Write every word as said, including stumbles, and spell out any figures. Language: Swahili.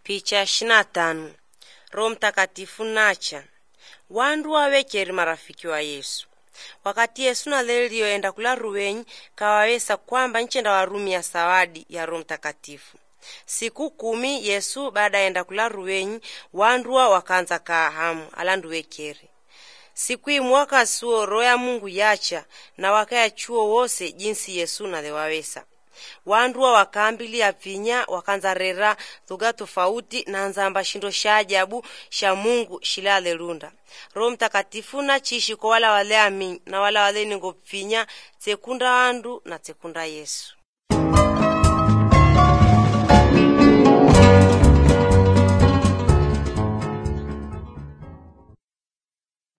Picha ishirini na tano. Roho Mtakatifu nacha. Wandu wawekeri marafiki wa Yesu. Wakati Yesu na lelio enda kula ruwenyi, kawawesa kwamba nchenda warumia sawadi ya Roho Mtakatifu. Siku kumi Yesu baada enda kula ruwenyi, wanduwa wakanza kahamu alandu wekeri. Siku imwaka suo roho ya Mungu yacha na wakaya chuo wose jinsi Yesu na lewawesa. Wanduwa wakambili ya pinya wakanza rera lugha tofauti na nzamba shindo sha ajabu sha Mungu shilale lunda. Roho Mtakatifu na chishi kwa wala wale amini na wala wale ningo pinya tekunda wandu na tekunda Yesu.